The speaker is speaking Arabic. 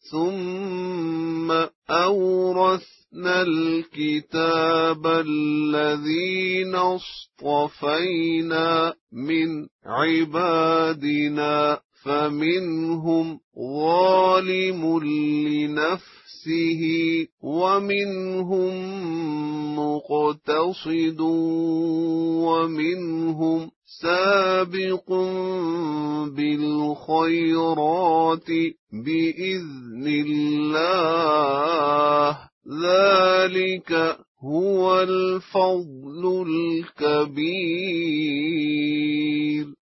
ثم أورثنا الكتاب الذين اصطفينا من عبادنا فمنهم ظالم لنفسه ومنهم مقتصد ومنهم سابق بالخيرات بإذن الله ذلك هو الفضل الكبير.